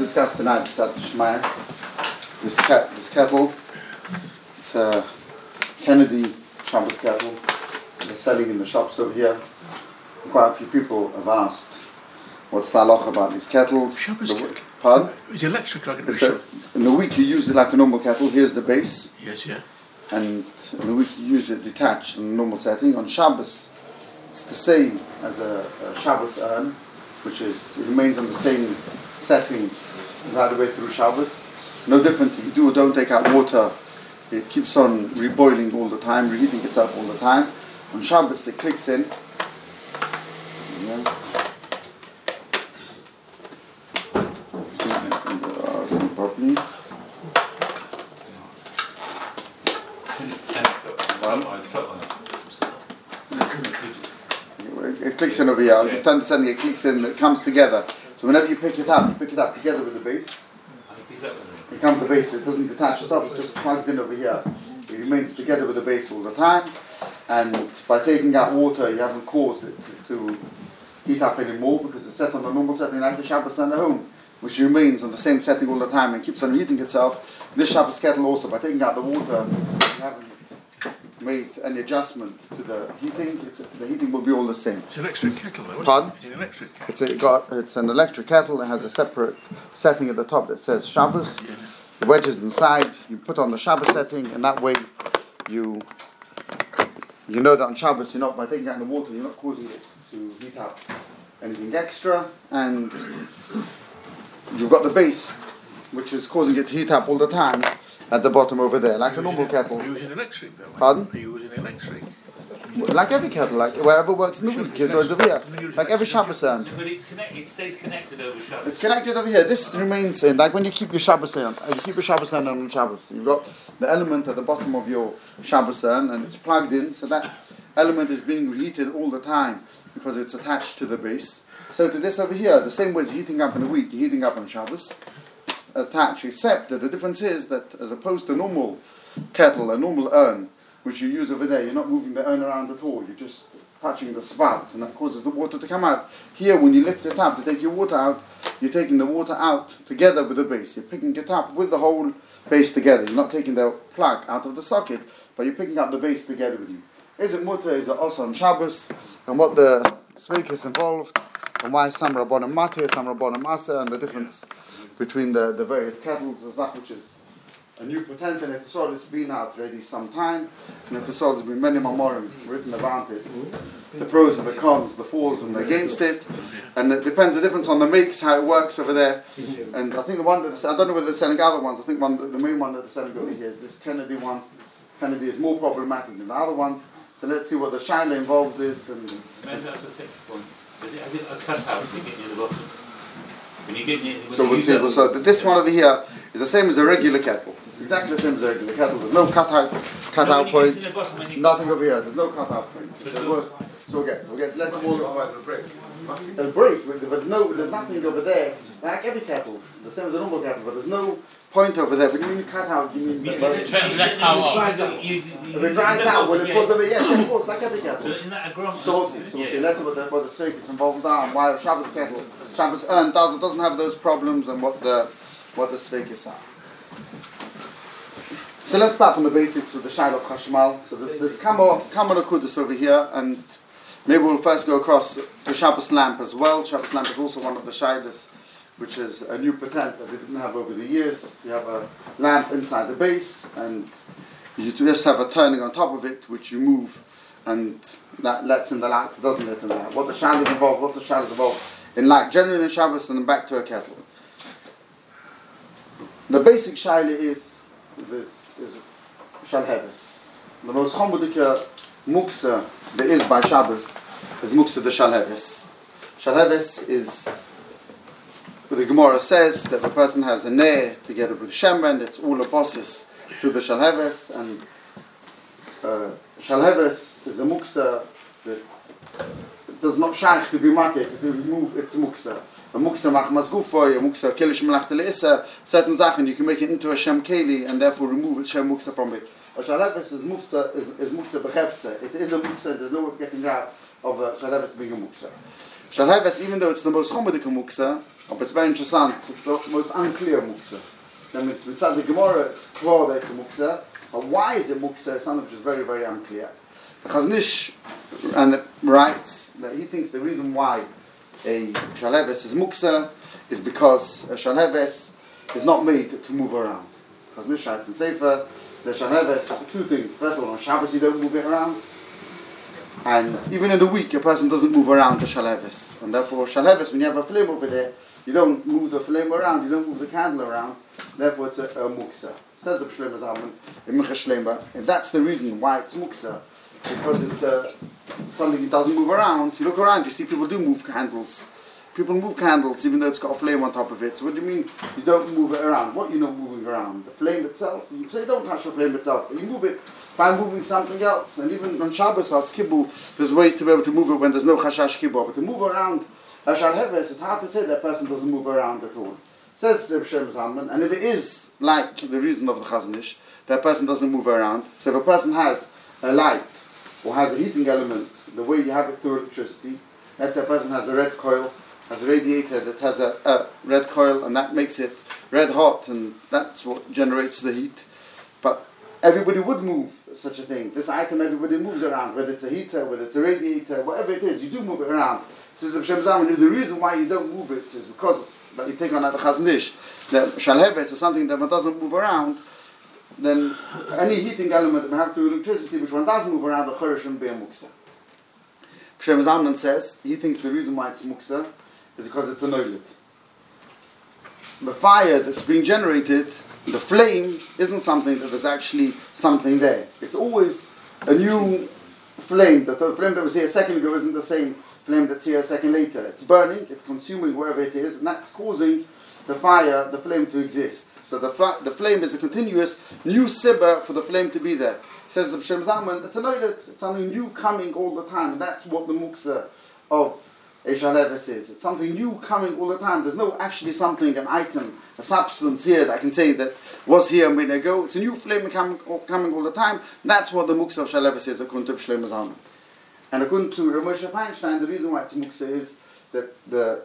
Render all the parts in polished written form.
discuss tonight this kettle. It's a Kennedy Shabbos kettle. They're selling in the shops over here. Quite a few people have asked, what's the halacha about these kettles? Shabbos kettle? Pardon? It's electric like in the week you use it like a normal kettle. Here's the base. Yes, yeah. And in the week you use it detached in a normal setting. On Shabbos, it's the same as a Shabbos urn, which remains on the same setting right the way through Shabbos. No difference if you do or don't take out water. It keeps on reboiling all the time, reheating itself all the time. On Shabbos it clicks in. Properly. It clicks in over here. You understand it clicks in, it comes together. So whenever you pick it up together with the base. It comes to the base, it doesn't detach itself, it's just plugged in over here. It remains together with the base all the time. And by taking out water, you haven't caused it to heat up anymore because it's set on a normal setting like the Shabbos and the home, which remains on the same setting all the time and keeps on heating itself. This Shabbos kettle also, by taking out the water, you haven't made any adjustment to the heating. The heating will be all the same. It's an electric kettle though, Pardon? It's an electric kettle. It's an electric kettle. It has a separate setting at the top that says Shabbos. The wedges inside, you put on the Shabbos setting, and that way you know that on Shabbos you're not, by taking out the water, you're not causing it to heat up anything extra, and you've got the base, which is causing it to heat up all the time at the bottom over there, like a normal kettle. Are you using electric though? Pardon? Are you using electric? Like every kettle, like wherever works in the week, it goes over here. Like every Shabbos urn. But it stays connected over Shabbos. It's connected over here. This remains in, like when you keep your Shabbos urn, you keep your Shabbos urn on Shabbos. You've got the element at the bottom of your Shabbos urn, and it's plugged in, so that element is being reheated all the time because it's attached to the base. So to this over here, the same way as heating up in the week, you're heating up on Shabbos. It's attached, except that the difference is that as opposed to a normal kettle, a normal urn, which you use over there, you're not moving the urn around at all, you're just touching the spout, and that causes the water to come out. Here, when you lift it up to take your water out, you're taking the water out together with the base. You're picking it up with the whole base together. You're not taking the plug out of the socket, but you're picking up the base together with you. Is it mutter, is it also on Shabbos, and what the sveik is involved, and why some Rabbanim Matir, some Rabbanim Maser, and the difference between the various kettles, which is a new patent, and it's been out already some time, and there's been many mamorim written about it, the pros and the cons, the fors and the against it, and it depends the difference on the makes, how it works over there. And I think the one that I don't know whether they're selling other ones. I think the main one that they're selling over here is this Kennedy one. Kennedy is more problematic than the other ones. So let's see what the shaila involved is. And Maybe that's the tip point. Has it a cutout when you get near the bottom? When you get near, so we'll see. So this one over here is the same as a regular kettle. It's exactly the same as a regular kettle. There's no cutout point. Nothing over here. There's no cutout point. So let's walk. A break. There's nothing over there. Like every kettle, the same as a normal kettle, but there's no point over there. When you mean cut out, you mean if it dries out. If it dries out, well, it goes over. Yes, of course, like every kettle. So isn't that a graph? So we'll see. Let's see what the sveik is involved in. Why a Shabbos kettle, Shabbos urn doesn't have those problems, and what the sveik is. So let's start from the basics with the shaila of Chashmal. So there's Kamo Kudus over here, and maybe we'll first go across to Shabbos lamp as well. Shabbos lamp is also one of the shailas, which is a new patent that they didn't have over the years. You have a lamp inside the base, and you just have a turning on top of it, which you move, and that lets in the light, doesn't let in the light. What the shailas involved in light, generally in Shabbos, and then back to a kettle. The basic shaila is Shalheves. The most chomodika muksa there is by Shabbos is muksa the Shalheves. Shalheves is, the Gemara says that the person has a ner together with Shemen, it's all a bosses to the Shalheves, and Shalheves is a muksa that does not shaykh to be matet, to remove its muksa. A muksa machmas gufoy, a muksa kelish melach le'isa, certain zachen you can make it into a shem keli and therefore remove its shem muksa from it. A shalavis is muksa bechefze. It is a muksa. There's no way of getting out of a shalavis being a muksa. Shalheves, even though it's the most chomedike muksa, but it's very interesting, it's the most unclear muksa. Then it's inside the Gemara, it's clear that it's a muksa, but why is it muksa? It's something which is very, very unclear. The Chazon Ish writes that he thinks the reason why a Shalheves is muksa is because a Shalheves is not made to move around. Chazon Ish writes in Sefer, the Shalheves, two things. First of all, on Shabbos you don't move it around. And even in the week, a person doesn't move around the Shalheves. And therefore, Shalheves, when you have a flame over there, you don't move the flame around, you don't move the candle around. Therefore, it's a muksa. Says the Shlomo Zalman in Minchas Shleima. If that's the reason why it's muksa, because it's something that doesn't move around. You look around, you see people do move candles. People move candles even though it's got a flame on top of it. So what do you mean you don't move it around? What you're not moving around? The flame itself? You say don't touch the flame itself. But you move it by moving something else. And even on Shabbos, al Tzkibu, there's ways to be able to move it when there's no chashash kibbur. But to move around a Shalheves, it's hard to say that person doesn't move around at all. Says Shlomo Zalman, and if it is like the reason of the Chazon Ish, that person doesn't move around. So if a person has a light or has a heating element, the way you have it through electricity, let's say a person has a red coil, has a radiator that has a red coil, and that makes it red hot, and that's what generates the heat. But everybody would move such a thing. This item everybody moves around, whether it's a heater, whether it's a radiator, whatever it is, you do move it around. Says the Shlomo Zalman, the reason why you don't move it is because that you take on the Chazon Ish, that Shalheves is something that one doesn't move around. Then any heating element that we have to electricity, which one does move around, the chayr shouldn't be a muksa. Shlomo Zalman says he thinks the reason why it's muksa is because it's a noilit. The fire that's being generated, the flame, isn't something that there's actually something there. It's always a new flame. The flame that was here a second ago isn't the same flame that's here a second later. It's burning, it's consuming wherever it is, and that's causing the fire, the flame to exist. So the flame is a continuous new sibba for the flame to be there. Says the Shlomo Zalman, it's a noilit, it's something new coming all the time, and that's what the muksa of a Shalheves is. It's something new coming all the time. There's no actually something, an item, a substance here that I can say that was here a minute ago. It's a new flame coming all the time. That's what the muksa of Shalheves is, according to Shlomo Zalman. And according to Rav Moshe Feinstein, the reason why it's muksa is that the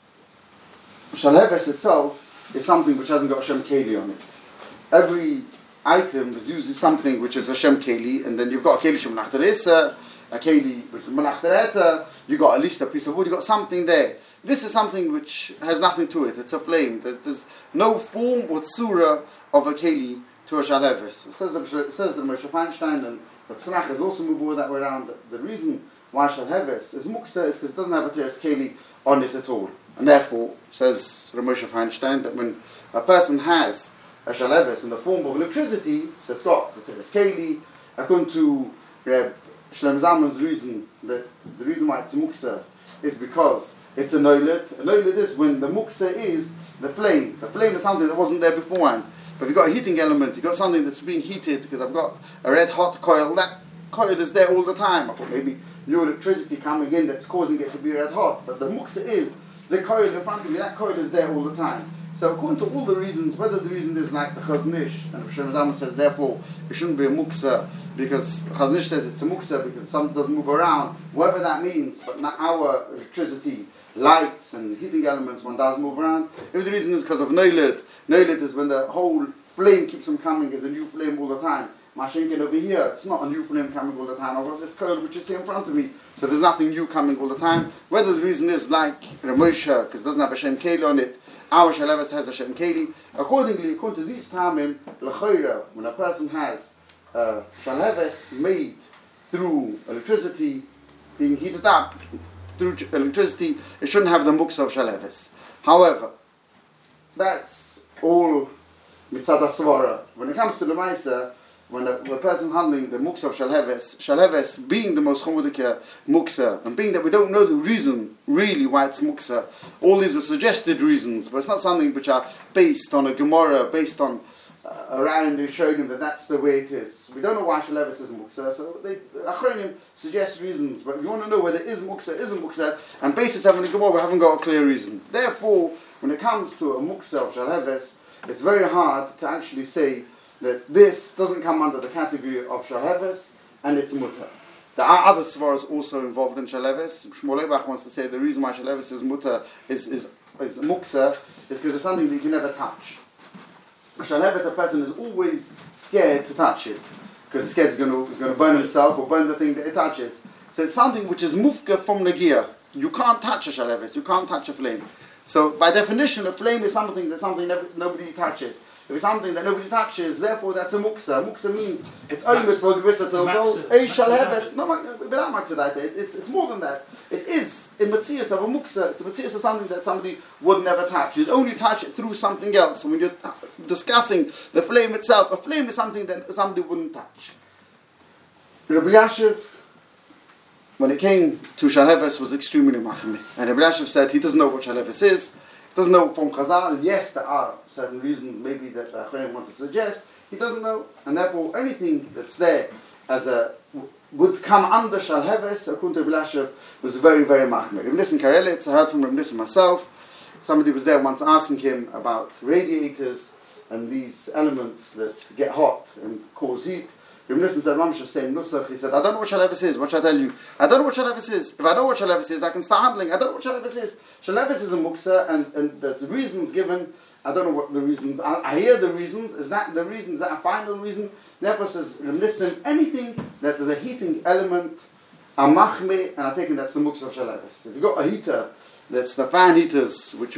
Shalheves itself is something which hasn't got Shem Keli on it. Every item is usually something which is a Shem Keli, and then you've got a Keli Shem Nachteresa, a Keli which is Menachtereta, you got at least a piece of wood, you got something there. This is something which has nothing to it, it's a flame. There's no form or tzura of a Keli to a Shalheves. It says the Moshe Feinstein, and the Tzrach is also moving that way around. The reason why Shalheves is muksa is because it doesn't have a Teres Keli on it at all. And therefore, says Rav Moshe Feinstein, that when a person has a Shalheves in the form of electricity, so it's got the Teres Keli, according to Reb Shlomo Zalman's reason, that the reason why it's muksa is because it's a noilit. A noilit is when the muksa is the flame. The flame is something that wasn't there beforehand. But if you've got a heating element, you've got something that's being heated, because I've got a red hot coil, that coil is there all the time. I've got maybe new electricity coming in that's causing it to be red hot. But the muksa is the coil in front of me, that coil is there all the time. So according to all the reasons, whether the reason is like the Chazon Ish, and Shlomo Zalman says therefore it shouldn't be a muksa, because Chazon Ish says it's a muksa because something doesn't move around, whatever that means, but not our electricity, lights and heating elements, one does move around. If the reason is because of noilit is when the whole flame keeps on coming as a new flame all the time. Mashenkin over here, it's not a new flame coming all the time. I've got this coil which is here in front of me, so there's nothing new coming all the time. Whether the reason is like Rav Moshe, because it doesn't have a Shem Keli on it, our Shalheves has a Shem Keli. Accordingly, according to these Tamim, l'chayra, when a person has Shalheves made through electricity, being heated up through electricity, it shouldn't have the muksa of Shalheves. However, that's all mitzad asvara. When it comes to the Maisa, when a person handling the muksa of Shalheves being the most chomodike muksa, and being that we don't know the reason really why it's muksa, all these are suggested reasons, but it's not something which are based on a Gemara, based on around who's showing him that that's the way it is. We don't know why Shalheves is muksa, so the Achronim suggest reasons, but if you want to know whether it is muksa, isn't muksa, and basis having a Gemara, we haven't got a clear reason. Therefore, when it comes to a muksa of Shalheves, it's very hard to actually say that this doesn't come under the category of Shalheves and it's mutter. There are other svaras also involved in Shalevis. Shmuel Leibach wants to say the reason why Shalevis is mutter is muksa is because it's something that you can never touch. Shalevis, a person is always scared to touch it because he's scared he's going to burn himself or burn the thing that it touches. So it's something which is mufka from Nagia. You can't touch a Shalevis, you can't touch a flame. So by definition, a flame is something nobody touches. If it's something that nobody touches, therefore that's a muksa. Muksa means it's only for gevissa to go. A Shalevis, no, without matzah, it's more than that. It is in Matthias of a muksa. It's a Matthias of something that somebody would never touch. You'd only touch it through something else. So when you're discussing the flame itself, a flame is something that somebody wouldn't touch. Rabbi Yashiv, when it came to Shalevis, was extremely machmir. And Rabbi Yashiv said he doesn't know what Shalevis is. He doesn't know from Chazal. Yes, there are certain reasons maybe that the Achronim want to suggest. He doesn't know. And therefore, anything that's there as would come under Shalevis, according to Rabbi Yashiv, was very, very machmir. Rabbi Nissim Karelitz, I heard from Rabbi Nissim myself. Somebody was there once asking him about radiators and these elements that get hot and cause heat. Rabbi Nissim said, Mamsha saying Nusach, he said, I don't know what Shalevis is. What should I tell you? I don't know what Shalevis is. If I know what Shalevis is, I can start handling. I don't know what Shalevis is. Shalevis is a muksa, and there's reasons given. I don't know what the reasons are. I hear the reasons. Is that the reason? Is that a final reason? Therefore says, Nissim, anything that is a heating element, a machme, and I'm taking that's the muksa of Shalevis. If you've got a heater, that's the fan heaters, which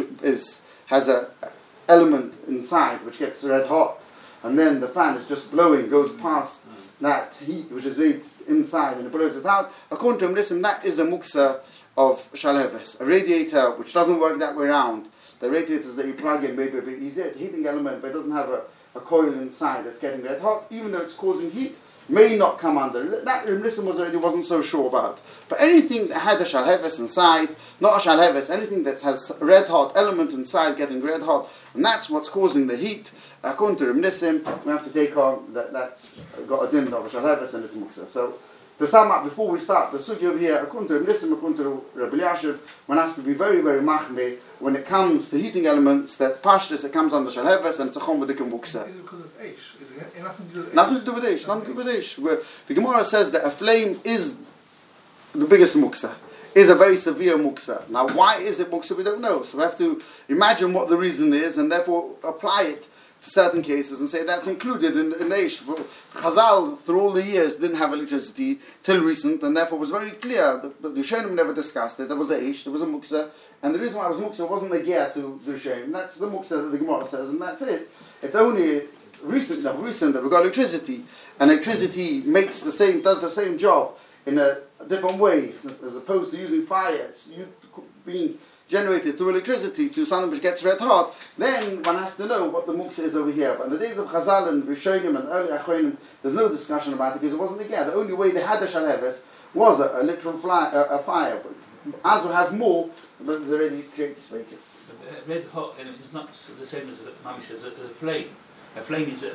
has a element inside which gets red hot, and then the fan is just blowing, goes past that heat which is right inside and it blows it out. According to Nissim, that is a muksa of Shalevis. A radiator which doesn't work that way around. The radiators that you plug in may be a bit easier. It's a heating element, but it doesn't have a coil inside that's getting red hot. Even though it's causing heat, may not come under. That Nissim wasn't so sure about. But anything that had a Shalevis inside, not a Shalevis, anything that has red hot element inside getting red hot, and that's what's causing the heat. According to Reb Nissim, we have to take on that's got a din of a Shalevis and it's muksa. So, to sum up, before we start the sugya over here, according to Reb Nissim, according to Rabbi Yashiv, one has to be very, very machmeh when it comes to heating elements, that pashtus, it comes under Shalevis and it's a chom with the muksa. Is it because it's eish? Is it nothing to do with eish? Nothing to do with eish, nothing to do with eish. Where the Gemara says that a flame is the biggest muksa, is a very severe muksa. Now, why is it muksa? We don't know. So we have to imagine what the reason is and therefore apply it to certain cases and say that's included in the Eish. Chazal, through all the years, didn't have electricity till recent, and therefore it was very clear that the Rishonim never discussed it. There was a Eish, there was a Muksa, and the reason why it was Muksa wasn't a gear to the Rishonim. That's the Muksa that the Gemara says, and that's it. It's only recent that we've got electricity, and electricity does the same job in a different way, as opposed to using fire. It's being generated through electricity to something which gets red hot, then one has to know what the muksa is over here. But in the days of Chazal and Rishonim and early Achronim, there's no discussion about it because it wasn't again. The only way they had the Shalevis was a literal a fire. But as we have more, but it already creates fakers. Red hot, and it's not the same as a mamish as a flame. A flame is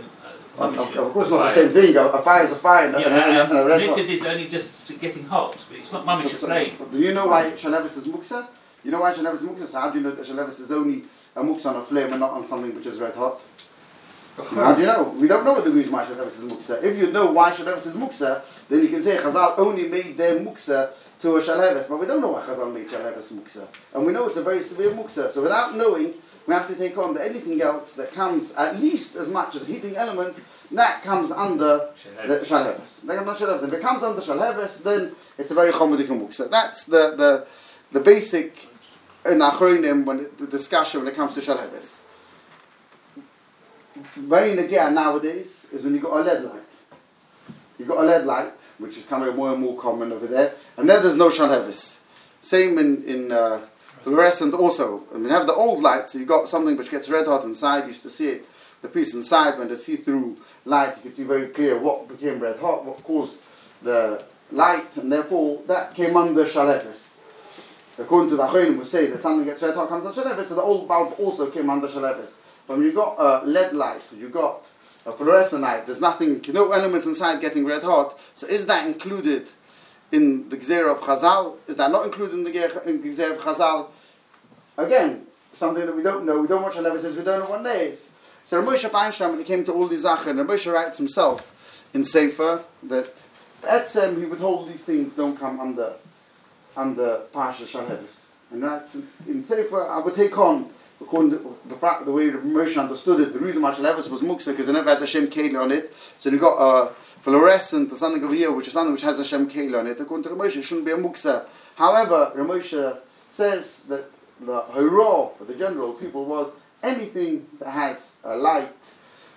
of course not the same thing. A fire is a fire. And a red hot. It is only just getting hot. But it's not mamish a flame. Do you know why Shalevis is muksa? You know why Shalevis is muksa? So how do you know that Shalevis is only a muksa on a flame and not on something which is red hot? How do you know? We don't know what the reason why Shalevis is muksa. If you know why Shalevis is muksa, then you can say Chazal only made their muksa to a Shalevis, but we don't know why Chazal made Shalevis muksa. And we know it's a very severe muksa. So without knowing, we have to take on that anything else that comes at least as much as a heating element, that comes under the Shalevis. If it comes under Shalevis, then it's a very chomodik muksa. That's the basic in Achronim the discussion when it comes to Shalevis. Very again nowadays is when you got a LED light. You got a LED light, which is coming more and more common over there, and there's no Shalevis. Same in fluorescent also. I mean, you have the old light, so you got something which gets red hot inside. You used to see it, the piece inside, when the see-through light, you could see very clear what became red hot, what caused the light, and therefore that came under Shalevis. According to the Achronim, we say that something gets red hot comes under Shalevis, so the old bulb also came under Shalevis. But when you got a LED light, you got a fluorescent light, there's no element inside getting red hot, so is that included in the Gzeira of Chazal? Is that not included in the Gzeira of Chazal? Again, something that we don't know, we don't know what Shalevis is, we don't know what day is. So Rav Moshe Feinstein, when he came to all these Zachen, Rav Moshe writes himself in Sefer that Etzem, he would hold these things don't come under Pasha Shalhevis. And that's in Sefer, I would take on, according to the way Moshe understood it, the reason why Shalhevis was Muksa, because they never had the Shem Keli on it. So you got a fluorescent or something over here, which is something which has a Shem Keli on it. According to Moshe, it shouldn't be a Muksa. However, Moshe says that the Hurrah for the general people was anything that has a light,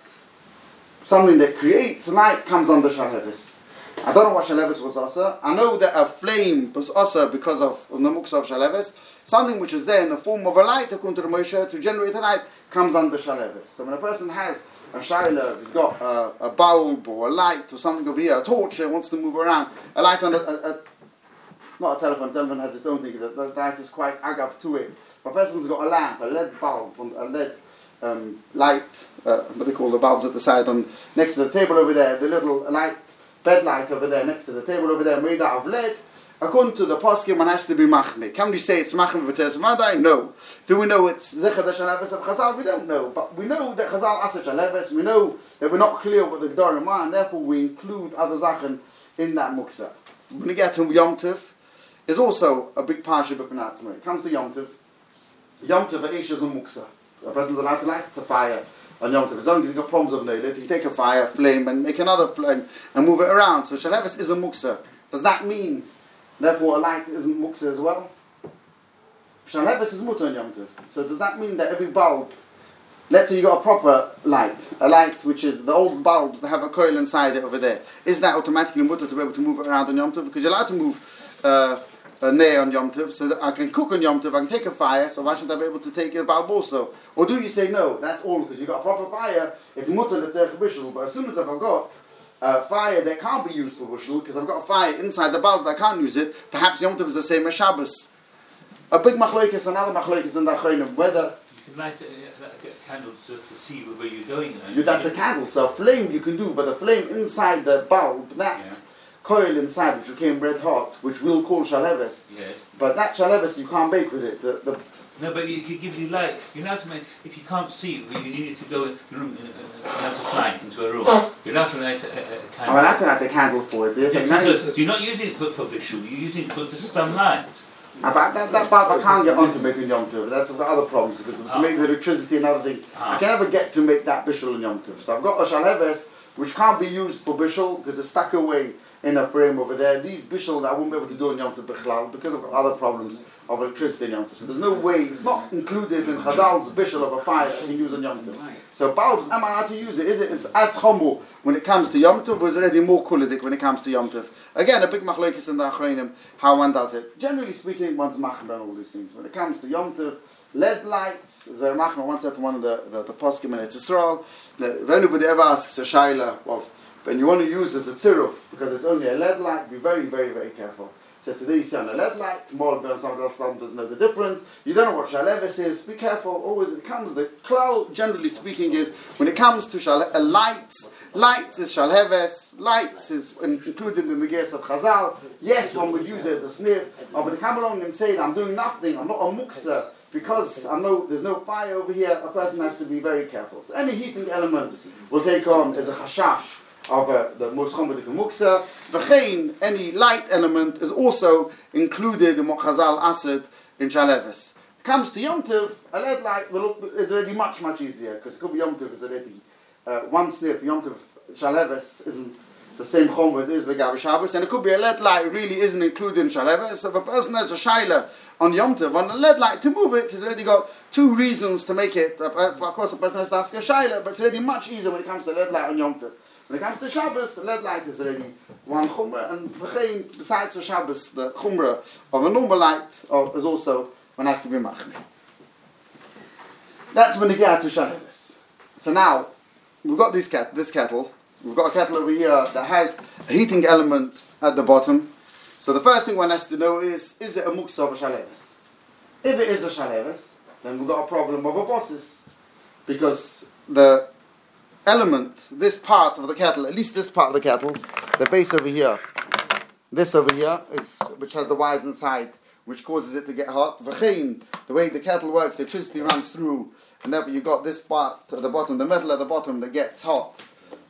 something that creates light, comes under Shalhevis. I don't know what Shalevis was Asa. I know that a flame was Asa because of the Muksa of Shalevis. Something which is there in the form of a light, according to the Moshe, to generate a light, comes under Shalevis. So when a person has a Shaila, he's got a bulb or a light or something over here, a torch, and wants to move around, a light on not a telephone has its own thing, the light is quite agav to it. If a person's got a lamp, a LED bulb, a LED light, what they call the bulbs at the side, and next to the table over there, the little light, bed light over there, next to the table over there, made out of lead. According to the poskim, one has to be machmir. Can we say it's machmir b'teres vadai? No. Do we know it's zecher the shaleves of Chazal? We don't know. But we know that Chazal asher shaleves. We know that we're not clear what the Gedorim are, and therefore we include other zachen in that muksa. When we get to Yom Tov, is also a big parsha b'fnatzma. It comes to Yom Tov. Yom Tov is a muksa. A person's allowed to light the fire on Yom Tov. As long as you've got problems of neilit, you take a fire, flame, and make another flame, and move it around. So shaleves is a muksa. Does that mean, therefore, a light isn't muksa as well? Shaleves is mutter on Yom Tov. So does that mean that every bulb, let's say you got a proper light, a light which is the old bulbs that have a coil inside it over there, is that automatically mutter to be able to move it around on Yom Tov? Because you're allowed to move a nail on Yom Tov, so that I can cook on Yom Tov, I can take a fire, so why shouldn't I be able to take a bulb also? Or do you say no, that's all, because you've got a proper fire, it's mutter the tzerich bishul, but as soon as I've got a fire that can't be used for bishul, because I've got a fire inside the bulb that I can't use it, perhaps Yom Tov is the same as Shabbos. A big machlokes, another machlokes in the Achronim, whether you can light a candle just to see where you're going. That's a candle, so a flame you can do, but a flame inside the bulb, that coil inside which became red hot, which we'll call shaleves. Yeah. But that shaleves you can't bake with it. No, but it gives you light. You're allowed to make, if you can't see it, you need it to go in a room, you have to fly into a room. You're allowed to light a candle. I'm allowed to light a candle for it. So you're not using it for bishul, you're using it for the stun light. But that bulb I can't get on to making Yom Tov. That's the other problems because we make the electricity and other things. I can never get to make that bishul in Yom Tov. So I've got a shaleves which can't be used for bishul because it's stuck away in a frame over there. These bishul I won't be able to do in Yom Tov Bichlal because I've got other problems of electricity in Yom Tov. So there's no way, it's not included in Chazal's bishul of a fire that you can use on Yom Tov. So bulbs, am I allowed to use it? Is it as chomu when it comes to Yom Tov, or is it already more kulidik when it comes to Yom Tov? Again, a big machlokes in the Achronim, how one does it. Generally speaking, one's machmer on all these things. When it comes to Yom Tov, LED lights, as I machmer once said to one of the poskim in Eretz Yisrael, if anybody ever asks a shaila of, when you want to use it as a tziruf, because it's only a LED light, be very, very, very careful. So today you see on a LED light, tomorrow somebody else doesn't know the difference. You don't know what shaleves is. Be careful. Always it comes. The klal, generally speaking, is when it comes to lights. Lights is shalheves. Lights is included in the gears of Chazal. Yes, one would use it as a sniff. But to come along and say that I'm doing nothing, I'm not a muksa, because there's no fire over here, a person has to be very careful. So any heating element will take on as a chashash of the most chomedik muksa. V'chein, any light element is also included in what Chazal asked in shaleves. Comes to Yom Tov, a LED light is already much, much easier, because it could be Yom Tov is already one sniff. Yom Tov shaleves isn't the same chomer as is the Gabi Shabbos, and it could be a LED light really isn't included in shaleves. So if a person has a shaila on Yom Tov, on a LED light to move it, he's already got two reasons to make it. Of course, a person has to ask a shaila, but it's already much easier when it comes to LED light on Yom Tov. When it comes to Shabbos, the LED light is already one chumrah, and v'chein, besides the Shabbos, the chumrah of a normal light is also one has to be machmir. That's when you get to shaleves. So now we've got this kettle. We've got a kettle over here that has a heating element at the bottom. So the first thing one has to know is it a muksa of a shaleves? If it is a shaleves, then we've got a problem of a bosses, because the element, this part of the kettle, at least this part of the kettle, the base over here, this over here, which has the wires inside, which causes it to get hot. V'chein, the way the kettle works, the electricity runs through, and therefore you got this part at the bottom, the metal at the bottom that gets hot.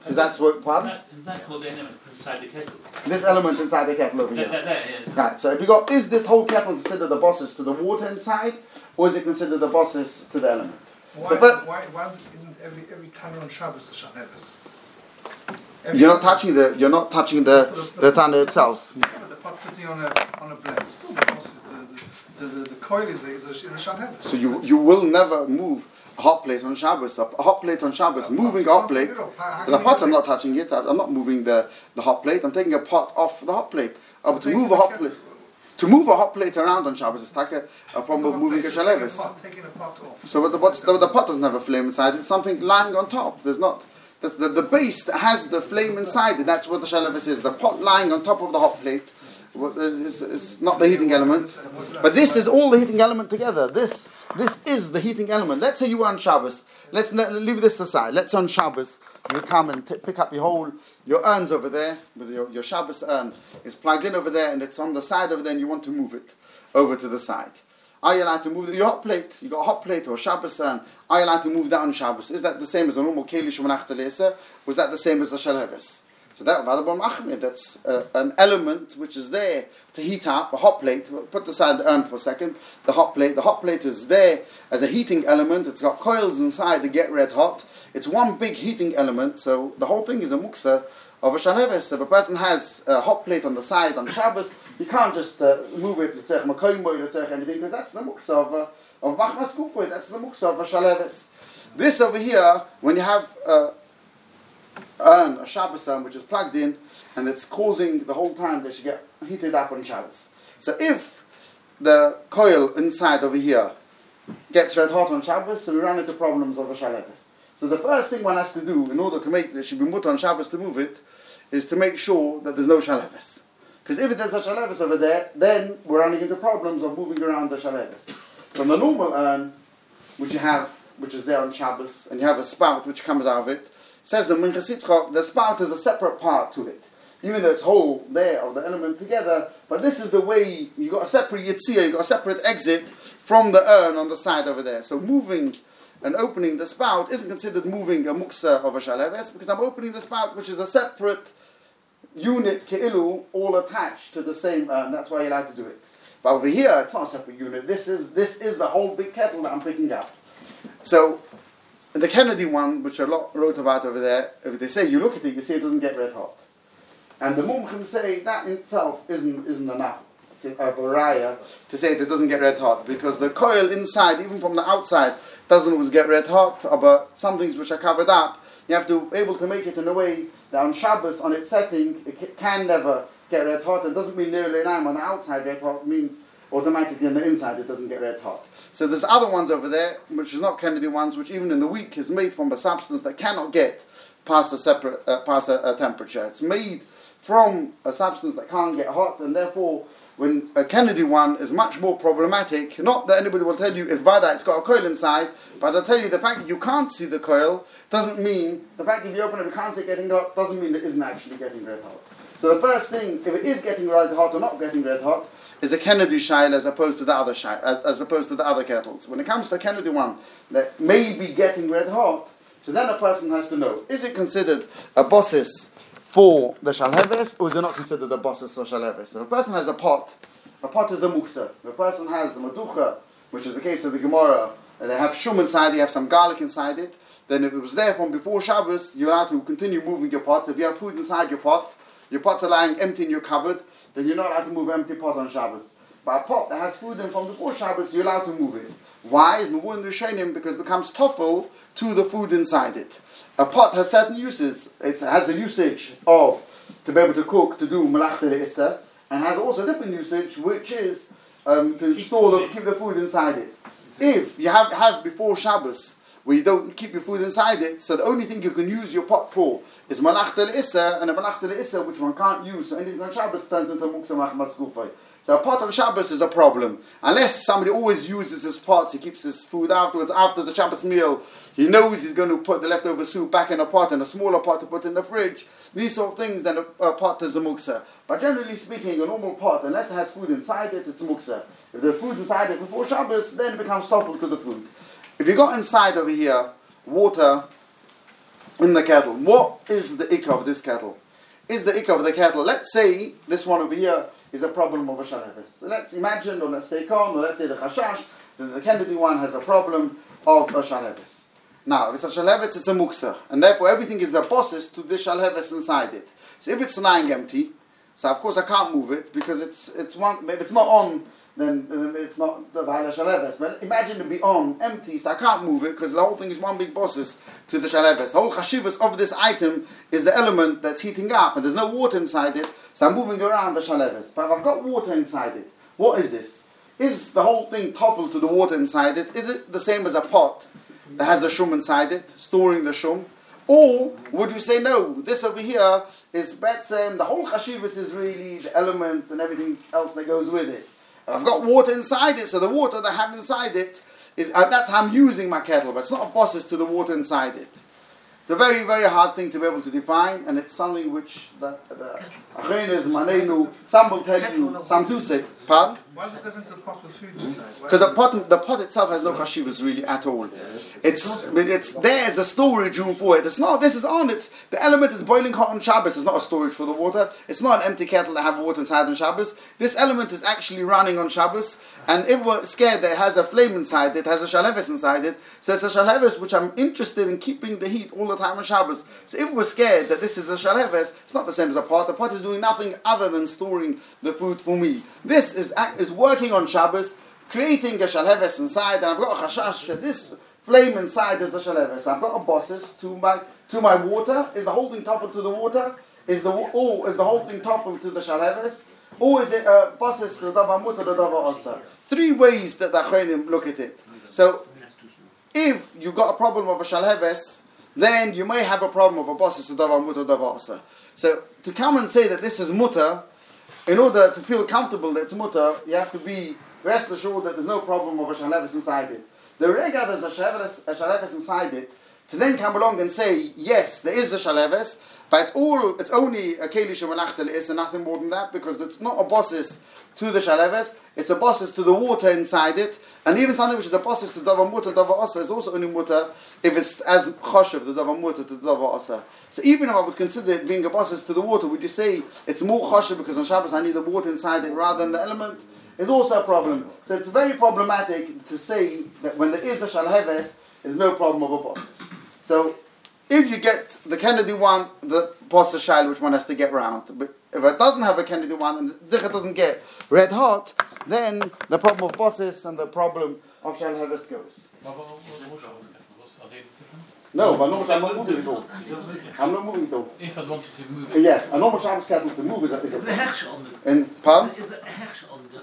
Because that's what, pardon? And that called the element inside the kettle. This element inside the kettle over here. Yes. Right, so if you got, is this whole kettle considered the bosses to the water inside, or is it considered the bosses to the element? Why isn't every Tana on Shabbos a Shanevis? You're not touching the Tana itself. Yeah, but the pot sitting on a blend. Still, the boss is the coil is a Shanevis. So you will never move a hot plate on Shabbos. A hot plate on Shabbos, moving a hot plate. The pot, I'm not touching it. I'm not moving the hot plate. I'm taking a pot off the hot plate. But to move a hot plate. To move a hot plate around on Shabbos is like a problem of moving a shalevis. Taking a pot off. So but the pot doesn't have a flame inside it. It's something lying on top. There's not. That's the base that has the flame inside it. That's what the shalevis is. The pot lying on top of the hot plate is not the heating element. But this is all the heating element together. This is the heating element. Let's say you were on Shabbos. Let's leave this aside. Let's say on Shabbos you come and pick up your urn's over there, with your Shabbos urn is plugged in over there and it's on the side over there and you want to move it over to the side. Are you allowed to move your hot plate? You got a hot plate or a Shabbos urn. Are you allowed to move that on Shabbos? Is that the same as a normal Keli Shemonach Telesa? Was that the same as a Shalheves? So that's an element which is there to heat up a hot plate. Put aside the urn for a second. The hot plate is there as a heating element. It's got coils inside that get red hot. It's one big heating element. So the whole thing is a muksa of a shalheves. If a person has a hot plate on the side on Shabbos, you can't just move it anything, because that's the muksa of machmas kufoy. That's the muksa of a shalheves. This over here, when you have a Shabbos urn which is plugged in and it's causing the whole time that you get heated up on Shabbos. So if the coil inside over here gets red hot on Shabbos, so we run into problems of a shalevis. So the first thing one has to do in order to make there should be mutter on Shabbos to move it is to make sure that there's no shalevis. Because if there's a shalevis over there, then we're running into problems of moving around the shalevis. So in the normal urn, which is there on Shabbos, and you have a spout which comes out of it, says the Minchas Yitzchak, the spout is a separate part to it. Even though it's whole there of the element together, but this is the way you got a separate yitzia, you got a separate exit from the urn on the side over there. So moving and opening the spout isn't considered moving a muksa of a shaleves, because I'm opening the spout which is a separate unit ke'ilu, all attached to the same urn. That's why you're allowed to do it. But over here, it's not a separate unit. This is the whole big kettle that I'm picking up. So the Kennedy one, which a lot wrote about over there, if they say you look at it, you see it doesn't get red hot. And the mumchim say that in itself isn't enough, a baraya, to say it doesn't get red hot, because the coil inside, even from the outside, doesn't always get red hot, but some things which are covered up, you have to be able to make it in a way that on Shabbos, on its setting, it can never get red hot. It doesn't mean nearly on the outside red hot, it means automatically on the inside it doesn't get red hot. So there's other ones over there, which is not Kennedy ones, which even in the week is made from a substance that cannot get past a temperature. It's made from a substance that can't get hot, and therefore when a Kennedy one is much more problematic, not that anybody will tell you if Vada it's got a coil inside, but they'll tell you the fact that you can't see the coil doesn't mean, the fact that if you open it you can't see it getting hot doesn't mean it isn't actually getting red hot. So the first thing, if it is getting red hot or not getting red hot, is a Kennedy shayla as opposed to the other as opposed to the other kettles. When it comes to a Kennedy one that may be getting red hot, so then a person has to know, is it considered a bosses for the shalheves, or is it not considered a bosses for shalheves? If a person has a pot is a muksa. If a person has a maducha, which is the case of the Gemara, and they have shum inside, you have some garlic inside it, then if it was there from before Shabbos, you're allowed to continue moving your pots. If you have food inside your pots are lying empty in your cupboard, then you're not allowed to move an empty pot on Shabbos. But a pot that has food in from before Shabbos, you're allowed to move it. Why? It's muvun rishonim, because it becomes toffel to the food inside it. A pot has certain uses. It has the usage of to be able to cook, to do malachta le'issa, and has also a different usage, which is to keep the food inside it. If you have before Shabbos, where you don't keep your food inside it, so the only thing you can use your pot for is malachta le'issa, and a malachta le'issa which one can't use, so anything on Shabbos turns into muksa machmas kufay. So a pot on Shabbos is a problem. Unless somebody always uses his pots, he keeps his food afterwards, after the Shabbos meal, he knows he's going to put the leftover soup back in a pot and a smaller pot to put in the fridge. These sort of things, then a pot is a muksa. But generally speaking, a normal pot, unless it has food inside it, it's muksa. If there's food inside it before Shabbos, then it becomes toffel to the food. If you got inside over here water in the kettle. What is the ikka of this kettle? Is the ikka of the kettle, let's say this one over here is a problem of a shaleves. So let's imagine, or let's take on, or let's say the chashash, that the Kennedy one has a problem of a shaleves. Now, if it's a shaleves, it's a muksa, and therefore everything is a bosses to the shaleves inside it. So if it's lying empty, so of course I can't move it because it's one. If it's not on, then it's not the Bahala Shaleves. But imagine it be on, empty, so I can't move it because the whole thing is one big bosses to the Shaleves. The whole chashivas of this item is the element that's heating up, and there's no water inside it, so I'm moving around the Shaleves. But if I've got water inside it, what is this? Is the whole thing toffel to the water inside it? Is it the same as a pot that has a shum inside it, storing the shum? Or would we say no, this over here is betzem, the whole chashivas is really the element and everything else that goes with it. I've got water inside it, so the water that I have inside it is that's how I'm using my kettle, but it's not a bosses to the water inside it. It's a very, very hard thing to be able to define, and it's something which the Achenes, Manenu, some will tell you, some do say. Pardon? Why does it go into the pot with food inside? So the pot itself has no chashivas really at all. It's there as a storage room for it. It's not. This is on. It's the element is boiling hot on Shabbos. It's not a storage for the water. It's not an empty kettle that have water inside on Shabbos. This element is actually running on Shabbos. And if we're scared that it has a flame inside it, has a shaleves inside it, so it's a shaleves which I'm interested in keeping the heat all the time on Shabbos. So if we're scared that this is a shaleves, it's not the same as a pot. The pot is doing nothing other than storing the food for me. This is working on Shabbos, creating a shaleves inside, and I've got a chashash that this flame inside is a shaleves. I've got a bosses to my water. Is the whole thing toppled to the water? Is the whole thing toppled to the shaleves? Or is it a bosses to the davar mutar, the davar asa? Three ways that the Achronim look at it. So, if you've got a problem of a shaleves, then you may have a problem of a bosses to davar mutar, davar asa. So, to come and say that this is mutar, in order to feel comfortable that it's mutar, you have to be rest assured that there's no problem of a shaleves inside it. The rega there's a shaleves inside it, to then come along and say, yes, there is a shaleves, but it's only a keli shemalachtel is and nothing more than that, because it's not a bosses to the shaleves, it's a bosses to the water inside it, and even something which is a bosses to davar mutar, davar asa is also only mutar if it's as choshev, the davar mutar to the davar asa. So even if I would consider it being a bosses to the water, would you say it's more choshev because on Shabbos I need the water inside it rather than the element? It's also a problem. So it's very problematic to say that when there is a shaleves, there's no problem of a bosses. So if you get the Kennedy one, the bosses shal, which one has to get round. But if it doesn't have a Kennedy one and Dicha doesn't get red hot, then the problem of bosses and the problem of shaleves goes. Are they different? No, but I'm not moving it all. I'm not moving it all. If I wanted to move it. Yeah, a normal Shabbos kettle to move is a Is er heks onder? And pardon? Is er heks onder?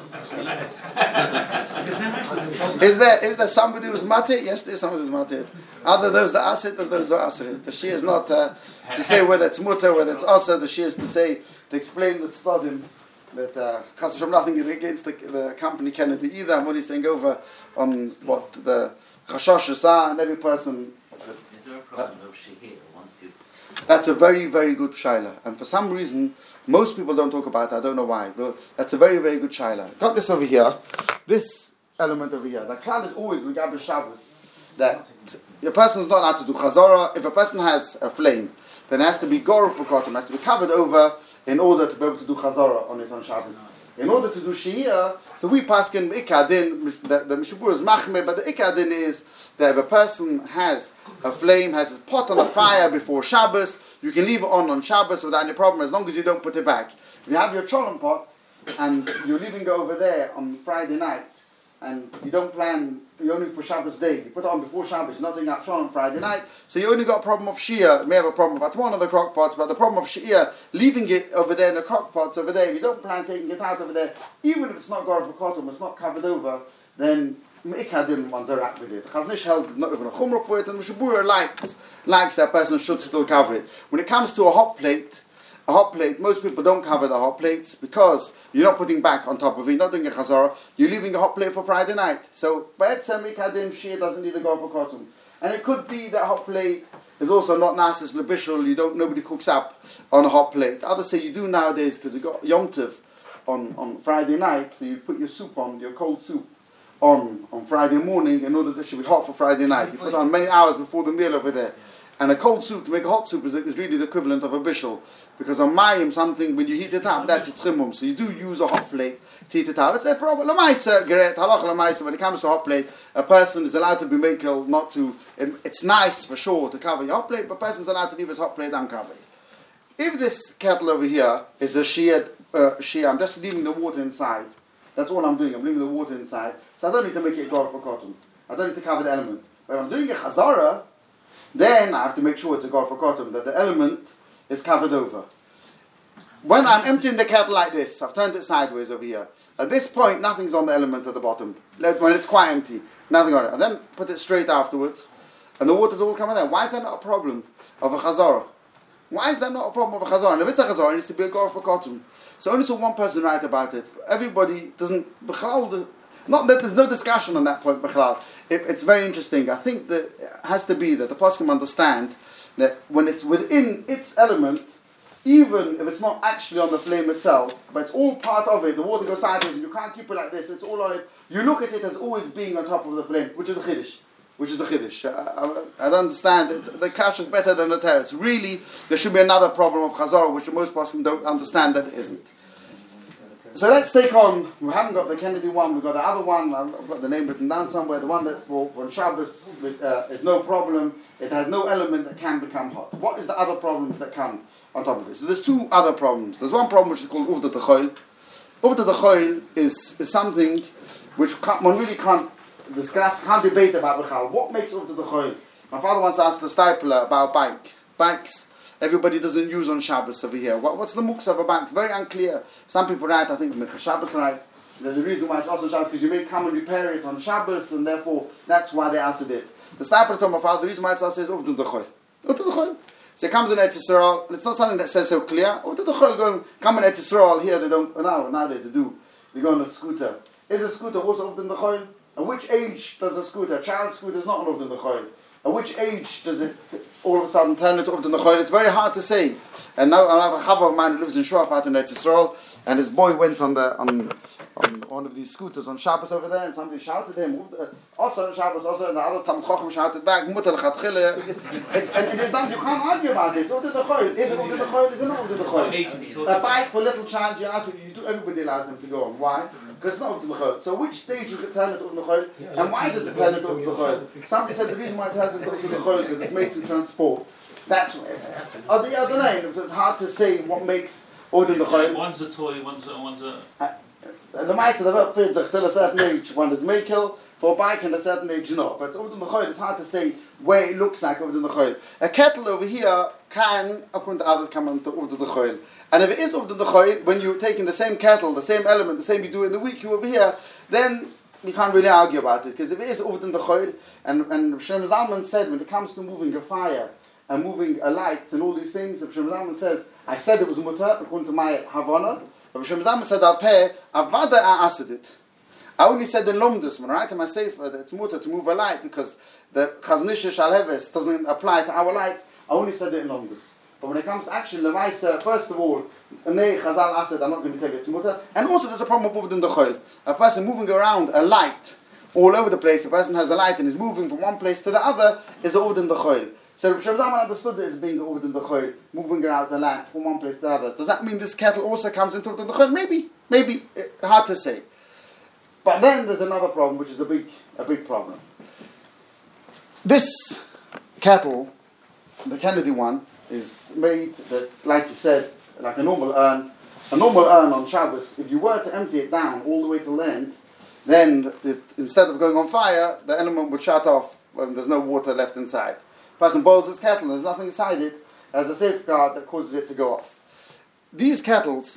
Is there somebody who's matir? Yes, there's somebody who's matir. Other those that ask it, those that ask it. The Shia is not to say whether it's mutter, whether it's asa. The Shia is to explain the tzadim that chas from nothing against the company Kennedy either. And what he's saying over on what the chashosh are, and every person. Is there a problem of shehir once you? That's a very, very good shaila, and for some reason most people don't talk about it. I don't know why. But that's a very, very good shaila. Got this over here, this element over here. The klal is always l'gabe Shabbos that a person's not allowed to do chazara. If a person has a flame, then it has to be gorov for kotum, has to be covered over in order to be able to do chazara on it on Shabbos. In order to do shehir, so we paskin ikadin, the Mishubur is machme, but the ikadin is that if a person has a flame, has a pot on the fire before Shabbos, you can leave it on Shabbos without any problem as long as you don't put it back. If you have your cholent pot and you're leaving it over there on Friday night and you don't plan, you only for Shabbos day, you put it on before Shabbos, you're not doing that cholent Friday night, so you only got a problem of shia. You may have a problem about one of the crock pots, but the problem of shia, leaving it over there in the crock pots over there, if you don't plan taking it out over there, even if it's not gorov v'kotum, it's not covered over, then Me'ikah didn't want to wrap with it. Chaznish held not even a chumrah for it, and Mishabura likes that person should still cover it. When it comes to a hot plate, most people don't cover the hot plates because you're not putting back on top of it, you're not doing a chazara, you're leaving a hot plate for Friday night. So, Ba'etzem Me'ikah Shia doesn't need a go for kotum. And it could be that hot plate is also not nasis lebishul, nobody cooks up on a hot plate. Others say you do nowadays because you got Yom Tov on Friday night, so you put your soup on, your cold soup, on Friday morning in order that it should be hot for Friday night. You put on many hours before the meal over there. And a cold soup, to make a hot soup, is really the equivalent of a bishul. Because on mayim, something, when you heat it up, that's its chimum. So you do use a hot plate to heat it up. It's a problem. Lamaisa, Geret, halach lamaisa, when it comes to hot plate, a person is allowed to be makel, not to, it's nice for sure to cover your hot plate, but a person is allowed to leave his hot plate uncovered. If this kettle over here is a sheared, I'm just leaving the water inside. That's all I'm doing. I'm leaving the water inside. So I don't need to make it go for cotton. I don't need to cover the element. But if I'm doing a chazara, then I have to make sure it's a gar for cotton, that the element is covered over. When I'm emptying the kettle like this, I've turned it sideways over here. At this point, nothing's on the element at the bottom. When it's quite empty, nothing on it. And then put it straight afterwards, and the water's all coming there. Why is that not a problem of a chazara? Why is that not a problem of a chazara? And if it's a chazara, it needs to be a gar for cotton. So only saw one person write about it. Everybody doesn't... Not that there's no discussion on that point, Bechlal. It's very interesting. I think that it has to be that the poskim understand that when it's within its element, even if it's not actually on the flame itself, but it's all part of it, the water goes sideways, and you can't keep it like this, it's all on it, you look at it as always being on top of the flame, which is a chiddush. I don't understand it. The kash is better than the teretz. Really, there should be another problem of chazorah, which most poskim don't understand that it isn't. So let's take on, we haven't got the Kennedy one, we've got the other one, I've got the name written down somewhere, the one that's for Shabbos, is no problem, it has no element that can become hot. What is the other problems that come on top of it? So there's two other problems. There's one problem which is called Uvda Techoil. Uvda Techoil is something which one really can't discuss, can't debate about Bechal. What makes Uvda Techoil? My father once asked the stipler about bikes. Everybody doesn't use on Shabbos over here. What's the muksa of a bike? It's very unclear. Some people write, I think Mekha Shabbos writes, there's a reason why it's also Shabbos, because you may come and repair it on Shabbos, and therefore that's why they answered it. The stipler told my father, the reason why it's also says Uvda Techoil. Uvda Techoil. So it comes in Eretz Yisrael, it's not something that says so clear. Uvda Techoil, come in Eretz Yisrael, here they don't, nowadays they do. They go on a scooter. Is a scooter also Uvda Techoil? At which age does a scooter? A child's scooter is not an Uvda Techoil. At which age does it all of a sudden turn into Uvda Techoil? It's very hard to say. And now I have a chava of mine who lives in Shuafat in Eretz Yisrael, and his boy went on one of these scooters on Shabbos over there, and somebody shouted at him. Also on Shabbos, and the other Tam Chochem shouted back, Mutter l'chatchile. And it's not, you can't argue about it. It's Uvda Techoil. Is it Uvda Techoil? Is it not Uvda Techoil? A bike for a little child, everybody allows them to go on. Why? Because it's not Uvda Techoil. So which stage does it turn into Uvda Techoil? And why does it turn into Uvda Techoil? Somebody said the reason why it turns into Uvda Techoil is because it's made to transport. That's what it's. I don't know. It's hard to say what makes Uvda Techoil. One's a toy, one's a... The mice of the kids are till a certain age. One is mekel for a bike and a certain age not. But Uvda Techoil, it's hard to say where it looks like Uvda Techoil. A kettle over here can, according to others, come into Uvda Techoil. And if it is Uvda Techoil, when you're taking the same kettle, the same element, the same you do in the week, you over here, then you can't really argue about it. Because if it is Uvda Techoil, and Shem Zalman said when it comes to moving a fire and moving a light and all these things, Shem Zalman says, I said it was mutter according to my Havana. But Shem Zalman said, I'll pay, Avada Asidit. I only said in Lomdus, when I write in my sefer that it's mutter to move a light because the Chaznisha Shalheves doesn't apply to our lights, I only said it in Lomdus. But when it comes to action, Lemaisa, first of all, Nei Chazal Asad, I'm not going to tell you it's mutter. And also there's a problem of Uvda Techoil. A person moving around a light all over the place, a person has a light and is moving from one place to the other, is a Uvda Techoil. So Shem Zalman understood it as being Uvda Techoil, moving around the light from one place to the other. Does that mean this kettle also comes into Uvda Techoil? Maybe, hard to say. But then there's another problem, which is a big problem. This kettle, the Kennedy one, is made that, like you said, like a normal urn. A normal urn on Shabbos, if you were to empty it down all the way to the end, then instead of going on fire, the element would shut off when there's no water left inside. Person boils his kettle, there's nothing inside it, as a safeguard that causes it to go off. These kettles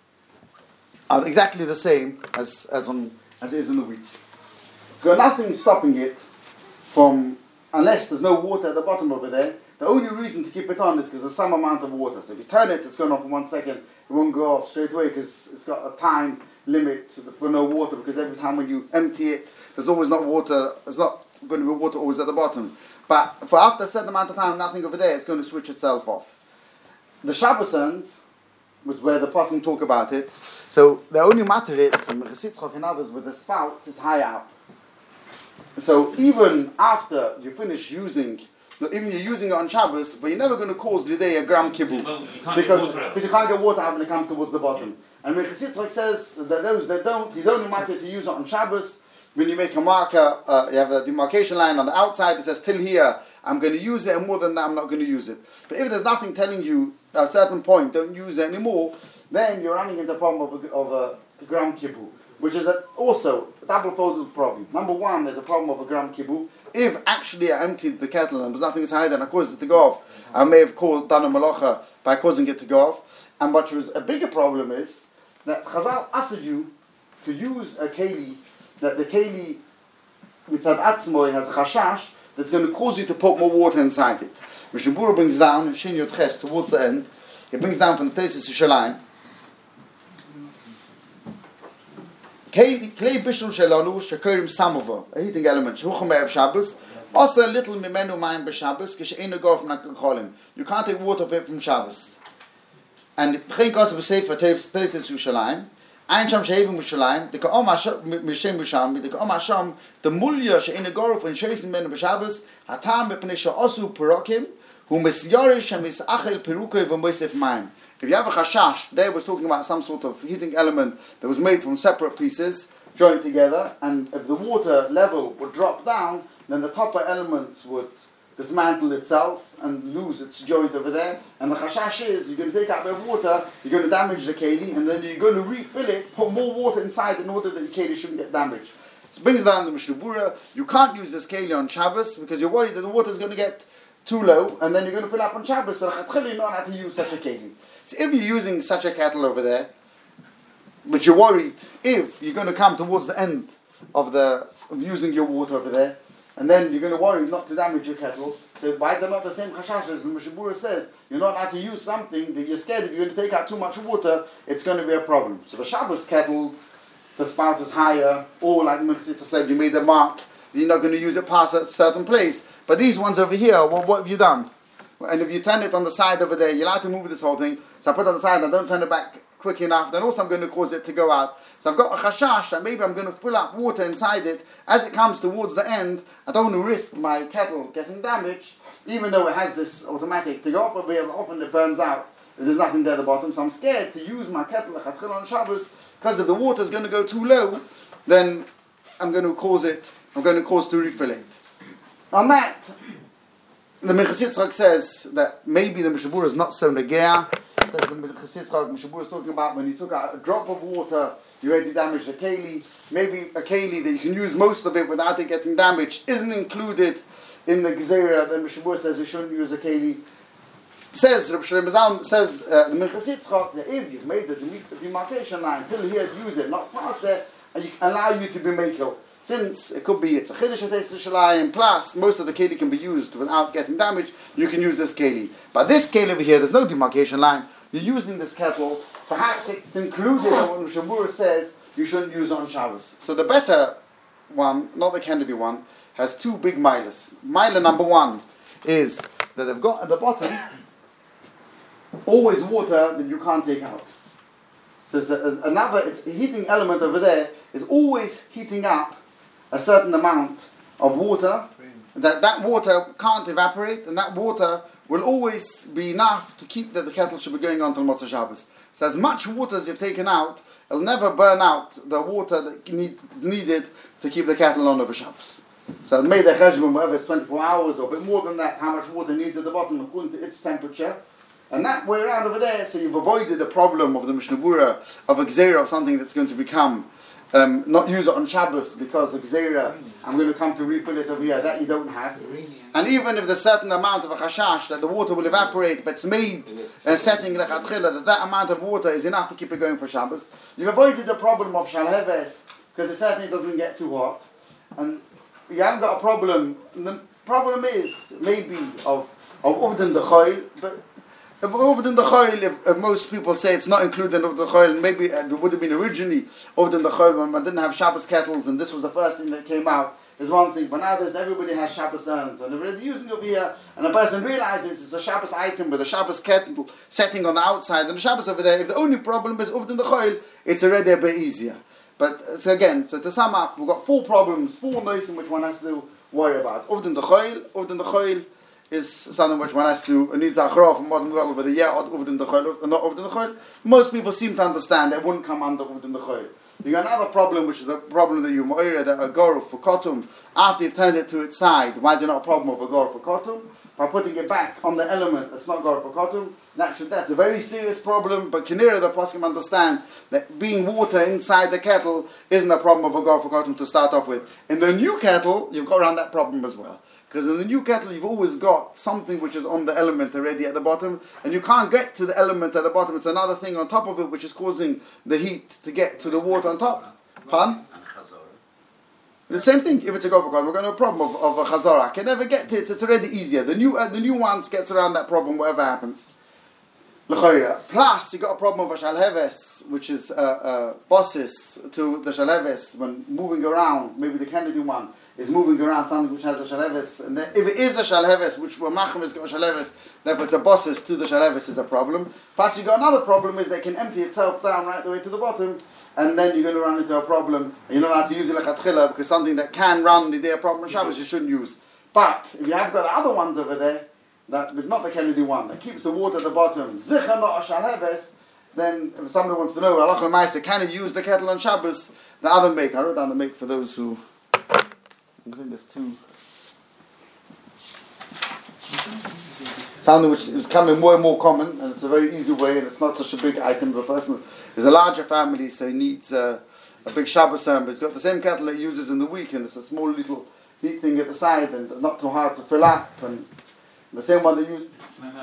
are exactly the same as it is in the week. So nothing's stopping it from, unless there's no water at the bottom over there, the only reason to keep it on is because there's some amount of water. So if you turn it, it's going off in 1 second, it won't go off straight away because it's got a time limit for no water, because every time when you empty it, there's always not water, there's not going to be water always at the bottom. But for after a certain amount of time, nothing over there, it's going to switch itself off. The Shabbosans, which where the Passim talk about it, so they only matter it, and Chesitzchok and others, with the spout is high up. So even after you finish using that even you're using it on Shabbos, but you're never going to cause Lidei a gram kibbutz. Well, you can't Because get water out. you can't get water out when it comes towards the bottom. And Mechas Yitzchak says that those that don't, he's only minded to use it on Shabbos. When you make a marker, you have a demarcation line on the outside that says, till here, I'm going to use it, and more than that, I'm not going to use it. But if there's nothing telling you at a certain point, don't use it anymore, then you're running into the problem of a gram kibbutz, which is also a double-folded problem. Number one, there's a problem of a gram kibbutz. If actually I emptied the kettle and there's nothing inside and I caused it to go off, I may have done a malacha by causing it to go off. And what was a bigger problem is that Chazal asked you to use a keli, that the keli mitzad atzmoi has chashash that's going to cause you to put more water inside it. Mishnah Berurah brings down in Shin Yud Ches towards the end. He brings down from the Tesis Yushalayim. Klei bishul shelanu shekorim samova, a heating element. Shehucham erev Shabbos. Also a little mimenu mayim b'Shabbos kisheinu go from nakolim. You can't take water of it from Shabbos. And geen kost b'sefer Tesis Yushalayim. Ein sham shehevim Yushalayim. The ka'om mishem Yushalmi. The ka'om hasham the mulya sheinu go from sheisim menu b'Shabbos. Hatam b'pnei she'osu perokim hu misyarish hamisachel perukei v'moisef mayim. If you have a chashash, there was talking about some sort of heating element that was made from separate pieces, joined together, and if the water level would drop down, then the topper elements would dismantle itself and lose its joint over there. And the chashash is, you're going to take out the water, you're going to damage the keli, and then you're going to refill it, put more water inside in order that the keli shouldn't get damaged. So it brings down the Mishnah Berurah. You can't use this keli on Shabbos because you're worried that the water is going to get too low, and then you're going to fill up on Shabbos, so you're not allowed to use such a keli. So if you're using such a kettle over there, but you're worried if you're going to come towards the end of using your water over there, and then you're going to worry not to damage your kettle, so why is there not the same chashash as the Mishnah Berurah says? You're not allowed to use something that you're scared if you're going to take out too much water, it's going to be a problem. So the Shabbos kettles, the spout is higher, or like Mechas Yitzchak said, you made a mark, you're not going to use it past a certain place. But these ones over here, well, what have you done? And if you turn it on the side over there, you're allowed to move this whole thing. So I put it on the side and I don't turn it back quick enough. Then also I'm going to cause it to go out. So I've got a chashash and maybe I'm going to pull up water inside it. As it comes towards the end, I don't want to risk my kettle getting damaged, even though it has this automatic to go up over here. Often it burns out. There's nothing there at the bottom. So I'm scared to use my kettle on Shabbos because if the water is going to go too low, then I'm going to cause to refill it. On that, the Mechas Yitzchak says that maybe the Mishnah Berurah is not so negea. The Mechas Yitzchak, Mishnah Berurah is talking about when you took out a drop of water, you already damaged a keli. Maybe a keli that you can use most of it without it getting damaged isn't included in the Gezerah. Then Mishnah Berurah says you shouldn't use a keli. Says Reb Shlomo Zalman, says the Mechas Yitzchak that if you've made the demarcation line till here, use it, not past there, and you allow you to be mekel. Since it could be it's a chiddush of Tesis Yushalayim, plus most of the keli can be used without getting damaged, you can use this keli. But this keli over here, there's no demarcation line. You're using this kettle. Perhaps it's included in what Mishnah Berurah says you shouldn't use on Shabbos. So the better one, not the Kennedy one, has two big milas. Mila number one is that they've got at the bottom always water that you can't take out. So it's it's a heating element over there is always heating up a certain amount of water, that water can't evaporate, and that water will always be enough to keep that the kettle should be going on till Motzei Shabbos. So as much water as you've taken out, it'll never burn out the water that is needed to keep the kettle on over Shabbos. So it made the cheshbon, whether it's 24 hours or a bit more than that, how much water needs at the bottom according to its temperature. And that way around over there, so you've avoided the problem of the Mishnah Berurah of a gzeira of something that's going to become not use it on Shabbos because the gzeira, I'm going to come to refill it over here, that you don't have. And even if there's a certain amount of a chashash that the water will evaporate, but it's made setting lechatchila that amount of water is enough to keep it going for Shabbos, you've avoided the problem of shalheves because it certainly doesn't get too hot. And you haven't got a problem. The problem is maybe of uvdin dechoil, but Uvdin Dechoil, if most people say it's not included in Uvdin Dechoil, maybe it would have been originally Uvdin Dechoil when man didn't have Shabbos kettles and this was the first thing that came out, is one thing. But now everybody has Shabbos urns, and if they're using it over here, and a person realizes it's a Shabbos item with a Shabbos kettle setting on the outside and the Shabbos over there, if the only problem is Uvdin Dechoil, it's already a bit easier. But so to sum up, we've got four problems, four noisim which one has to worry about. Uvdin Dechoil is something which one has to needs achra from modern world with the over the choil or not over the choil. Most people seem to understand that it wouldn't come under over the choil. You got another problem, which is the problem that you moira that a gor for kotum after you've turned it to its side. Why is it not a problem of a gor for kotum? By putting it back on the element that's not gor for kotum. That's a very serious problem. But Kinira the poskim understand that being water inside the kettle isn't a problem of a gor for kotum to start off with. In the new kettle, you've got around that problem as well. Because in the new kettle, you've always got something which is on the element already at the bottom, and you can't get to the element at the bottom. It's another thing on top of it which is causing the heat to get to the water on top. Pardon? The same thing. If it's a gopher we're going to have a problem of a chazara. I can never get to it. It's already easier. The new ones gets around that problem, whatever happens. Plus, you got a problem of a shalheves, which is bosses to the shalheves when moving around. Maybe the Kennedy one is moving around something which has a shalheves, and if it is a shalheves, which where machem has got a shalheves, therefore it's a bosses to the shalheves is a problem. Plus, you got another problem is that it can empty itself down right the way to the bottom, and then you're going to run into a problem. And you're not allowed to use it like a because something that can run the day a problem in Shabbos you shouldn't use. But if you have got the other ones over there, that but not the Kennedy one that keeps the water at the bottom, zicha not a shalheves, then if somebody wants to know, Allah L'maisa, can you use the kettle on Shabbos? The other make, I wrote down the make for those who, I think there's two. Something which is becoming more and more common, and it's a very easy way, and it's not such a big item of a person. There's a larger family, so he needs a big Shabbos but he's got the same kettle that he uses in the week, and it's a small little heat thing at the side, and not too hard to fill up, and the same one that you.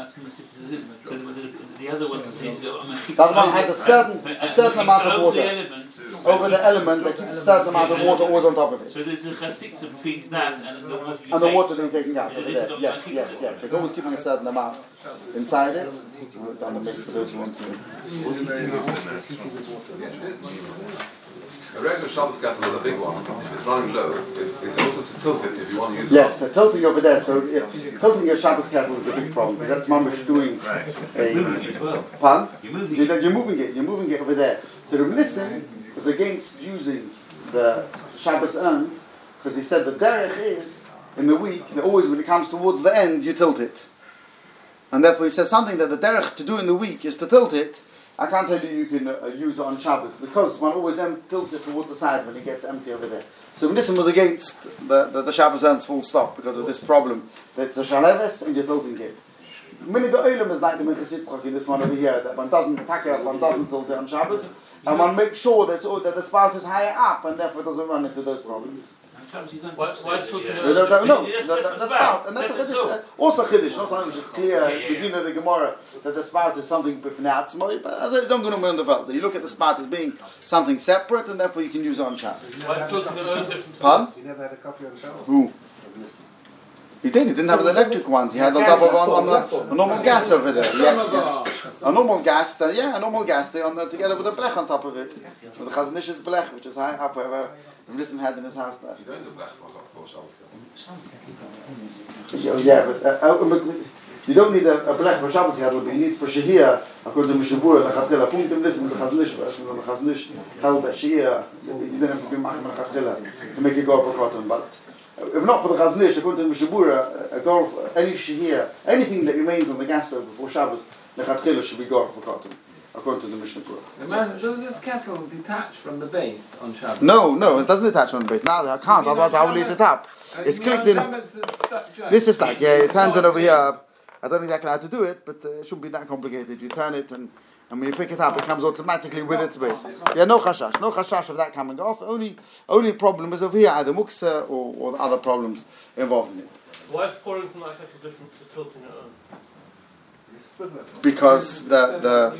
The other one that one has a certain amount of water over the element that keeps a certain amount of water always on top of it. So there's a chassidza between that and the water you and the water that you're taking out. Yes. It's always keeping a certain amount inside it. Down the middle for those who want to. A regular Shabbos kettle is a big one. If it's running low, it's also to tilt it if you want to use it. Yes, so tilting over there. So tilting your Shabbos kettle is a big problem. That's mamish doing a pardon? You're moving it over there. So the Nissim was against using the Shabbos urns because he said the derech is in the week that always when it comes towards the end you tilt it, and therefore he says something that the derech to do in the week is to tilt it. I can't tell you can use it on Shabbos because one always tilts it towards the side when it gets empty over there. So Nissim was against the Shabbos urns full stop because of this problem. That it's a shaleves and you're tilting it. Minig Olam is like the Minchas Yitzchak in this one over here, that one doesn't tilt it on Shabbos, and one makes sure that the spout is higher up and therefore doesn't run into those problems. Why tilting it? No, the spout, and that's a chiddush. Also chiddush, not something which is clear. You know the Gemara that the spout is something b'fnei atzmai, but as it's ongoing in the felt. You look at the spout as being something separate, and therefore you can use it on Shabbos. Why is tilting it different? Pardon? You never had a coffee on Shabbos? Who? He didn't have the electric ones. He had on top of a normal gas over there. A normal gas, a normal gas there together with a blech on top of it. With the Chaznish's blech, which is high up wherever Nissim had in his house there. You don't need the black for Shabbos kettle. Yeah, but you don't need a blech for Shabbos kettle, but you need for Shehiyah, according to Mishabura, the Chatchila. Punkim Nissim is the Chaznish, and the Chaznish held that Shehiyah, you don't have to be Machem and Chatchila to make it go for cotton, but if not for the Chaznish, according to Mishabura, a golf, any shehiyah, anything that remains on the gas stove before Shabbos, the Chatchila should be golf for cotton, according to the Mishnah Berurah. Does this kettle detach from the base on Shabbos? No, it doesn't detach on the base. Now I can't, otherwise I will eat it up. It's clicked in. This is stuck, it turns it over here. I don't know exactly how to do it, but it shouldn't be that complicated. You turn it and when you pick it up, it comes automatically with its base. Yeah, no chashash of that coming off. Only problem is over here, either muksa or the other problems involved in it. Why is pouring from that kettle different to tilting it on? Because the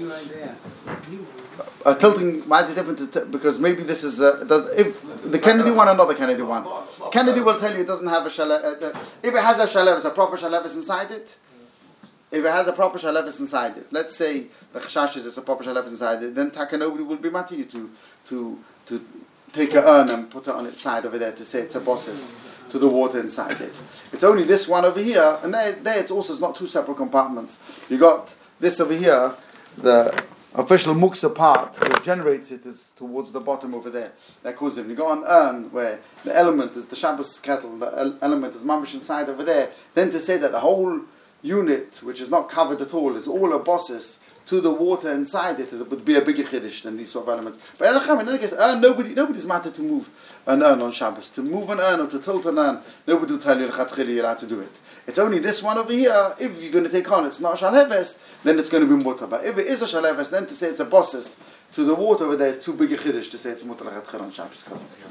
tilting, why is it different? Because maybe this is if the Kennedy one or not the Kennedy one. Kennedy will tell you it doesn't have a shalev. If it has a shalev, it's a proper shalev inside it. If it has a proper shalevis inside it, let's say the chashash is a proper shalevis inside it, then nobody will be mad to you to take an urn and put it on its side over there to say it's a bosses to the water inside it. It's only this one over here, and there it's not two separate compartments. You got this over here, the official muksa part that generates it is towards the bottom over there. That causes it. When you go on urn where the element is the Shabbos kettle, the element is mamish inside over there, then to say that the whole unit, which is not covered at all, is all a bosses to the water inside it, would be a bigger chiddush than these sort of elements. But in any case, nobody's matter to move an urn on Shabbos. To move an urn or to tilt an urn, nobody will tell you you're allowed to do it. It's only this one over here. If you're going to take on, it's not a shalheves, then it's going to be mutter. But if it is a shalheves, then to say it's a bosses to the water over there, it's too big a chiddush to say it's mutter lechatchil on Shabbos.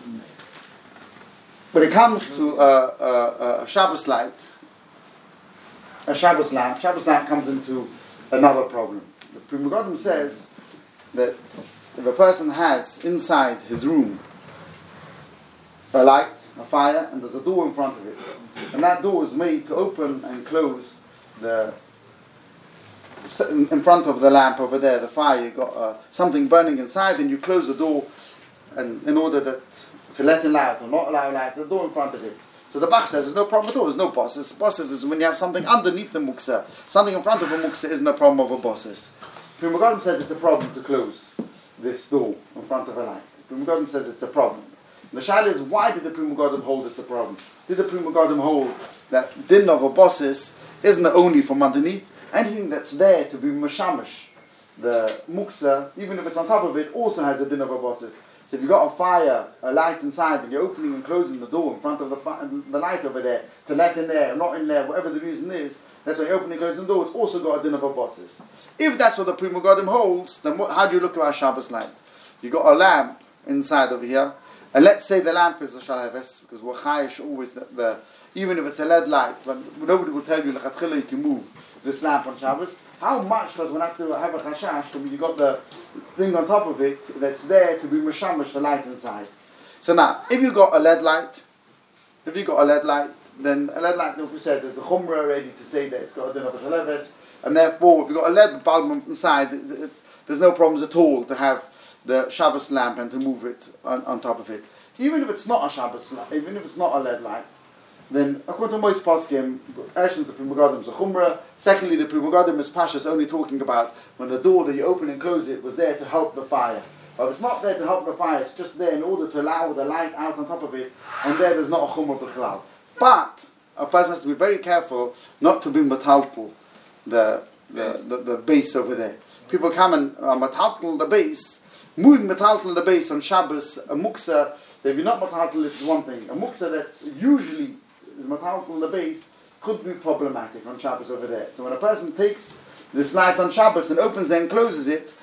When it comes to a Shabbos light, a Shabbos lamp comes into another problem. The Pri Megadim says that if a person has inside his room a light, a fire, and there's a door in front of it, and that door is made to open and close in front of the lamp over there, the fire, you've got something burning inside, and you close the door and in order to let in light or not allow light, the door in front of it. So the Bach says there's no problem at all, there's no bosses. Bosses is when you have something underneath the muksa. Something in front of a muksa isn't a problem of a bosses. Pri Megadim says it's a problem to close this door in front of a light. Pri Megadim says it's a problem. The shaila is, why did the Pri Megadim hold it's a problem? Did the Pri Megadim hold that din of a bosses isn't only from underneath? Anything that's there to be mashamish, the muksa, even if it's on top of it, also has a din of a bosses. So if you've got a fire, a light inside, and you're opening and closing the door in front of the light over there, to let in there, not in there, whatever the reason is, that's why you're opening and closing the door, it's also got a din of a bosses. If that's what the Pri Megadim holds, then how do you look at our Shabbos light? You've got a lamp inside over here, and let's say the lamp is a shalheves, because we're chayish always even if it's a LED light, but nobody will tell you lechatchila you can move this lamp on Shabbos. How much does one have to have a chashash when you got the thing on top of it that's there to be mashamish the light inside? So now, if you got a LED light, then a LED light, like we said, there's a chumrah already to say that it's got a din of a shaleves, and therefore, if you've got a LED bulb inside, there's no problems at all to have the Shabbos lamp and to move it on top of it. Even if it's not a Shabbos lamp, even if it's not a LED light, then according to most poskim, actually the Pri Megadim is a chumrah. Secondly, the Pri Megadim is pashas only talking about when the door that you open and close it was there to help the fire. But if it's not there to help the fire, it's just there in order to allow the light out on top of it, and there's not a chumrah b'chlal. But a person has to be very careful not to be metalpul the base over there. People come and metalpul the base, moving metalpul the base on Shabbos, a muksa. If you're not metalpul, it's one thing. A muksa that's usually is metalpul the base could be problematic on Shabbos over there. So when a person takes this light on Shabbos and opens it and closes it,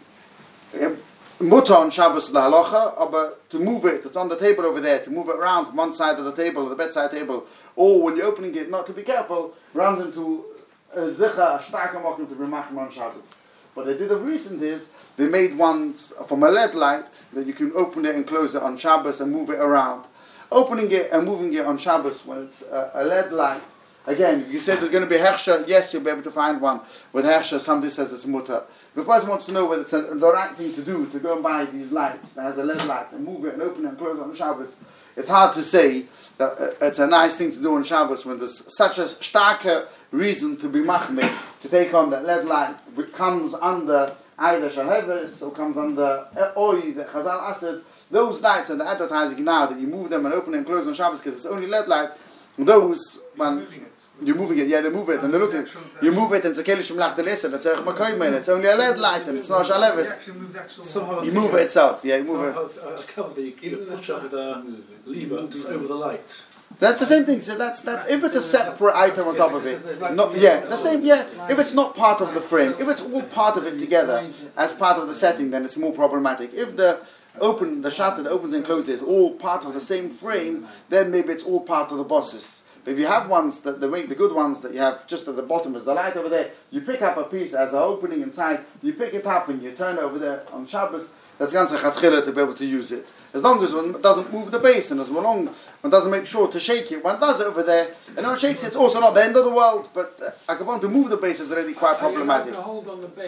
mutter on Shabbos the halacha, but to move it, it's on the table over there, to move it around from one side of the table, or the bedside table, or when you're opening it, not to be careful, runs into a zicha, a starke mokum to be machim on Shabbos. What they did of recent is, they made ones from a LED light, that you can open it and close it on Shabbos and move it around. Opening it and moving it on Shabbos when it's a LED light. Again, you said there's going to be hechsher, yes, you'll be able to find one with hechsher, somebody says it's mutter. If the person wants to know whether it's the right thing to do, to go and buy these lights that has a LED light and move it and open it and close it on Shabbos, it's hard to say that it's a nice thing to do on Shabbos when there's such a starke reason to be machmir, to take on that LED light, which comes under either shalheves or comes under oy, the Chazal Asad. Those lights are the advertising now that you move them and open and close on Shabbos because it's only LED light. Those, you're moving it, yeah, they move it, and they look at you move it, and it's a kelish from lachtelesa, it's only a LED light, and it's not shalevis. You move it itself, yeah, you move it. A cover that you push up with a lever just over the light. That's the same thing. So that's if it's a separate item on top of it, not the same. Yeah, if it's not part of the frame, if it's all part of it together as part of the setting, then it's more problematic. If the shutter that opens and closes is all part of the same frame, then maybe it's all part of the bosses. But if you have ones that they make the good ones that you have just at the bottom as the light over there, you pick up a piece as an opening inside, you pick it up and you turn it over there on Shabbos. That's ganze chatchila to be able to use it. As long as one doesn't move the base and as long one doesn't make sure to shake it, one does it over there, and when shakes it, it's also not the end of the world. But to move the base is already quite problematic. You have to hold on the base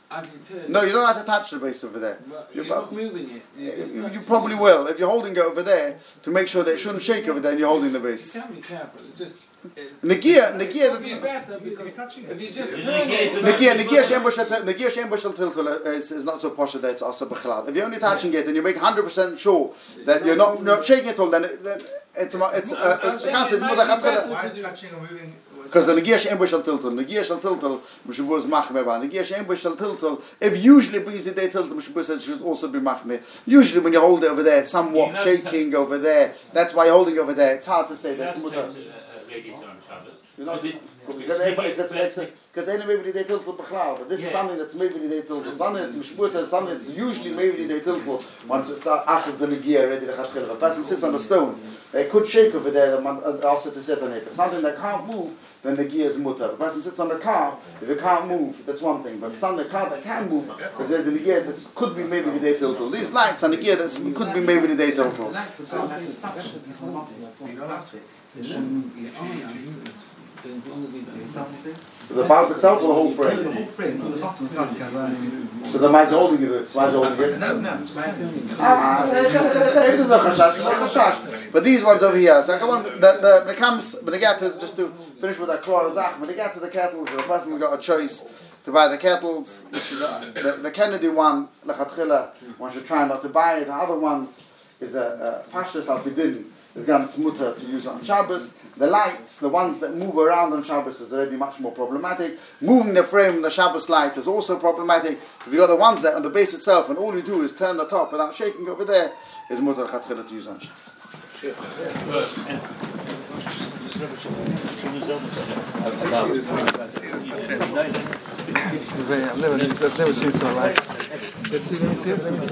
as you turn. No, you don't have to touch the base over there. Well, You're you're about- not moving it. You're just You touching probably it. will. If you're holding it over there, to make sure that it shouldn't shake over there and you're holding the You base. can be careful. It just. Negia, It'd be Negia, better because touching it. if you just The turn Negia is it. Negia Shein Bashal Tiltul is not so posh that it's also Bichlal. If you're only touching it and you make 100% sure that you're not shaking it all, then it's Why is touching or moving? because the Negia Shein Bashal Tiltul, Negia Shal Tiltul, Mishubuz Machme Ba, Negia Shein Bashal Tiltul, if usually brings the day Tiltul, Mishubuz says should also be Machme. Usually when you hold it over there, it's somewhat You know, shaking over there. That's why you're holding it over there. It's hard to say that's You're mutter. not touching a radiator on Shabbos. You're not- But it- Because anyway, they tilted b'chlal, but this is something that's maybe they tilted. Something Mishpur says something that's usually maybe they tilted. Once the ass is the negia ready to have a person sits on a stone, they could shake over there. The also to sit on it. If something that can't move, then negia is mutter. The person sits on the car. If it can't move, that's one thing. But something car that can move, because the negia that could be maybe they tilted. These lights on the gear that could be maybe they tilted. Lights are so like suction. It's not plastic. It shouldn't be The bulb itself or the whole the frame? whole frame. On the bottom is not because So the man's holding it. Man's holding it. no, just It is a chashash, not chashash. But these ones over here, so come on, when it comes, when they get to, just to finish with that klorazach, when they get to the kettles, the person's got a choice to buy the kettles, which is the Kennedy one, lechatchila, one should try not to buy it. The other ones is a pashtus al bidin, is ganz mutter to use on Shabbos. The lights, the ones that move around on Shabbos, is already much more problematic. Moving the frame, the Shabbos light is also problematic. If you got the ones that on the base itself, and all you do is turn the top without shaking over there, is mutter lechatchila to use on Shabbos. I've never seen so like. Let's see, let me see.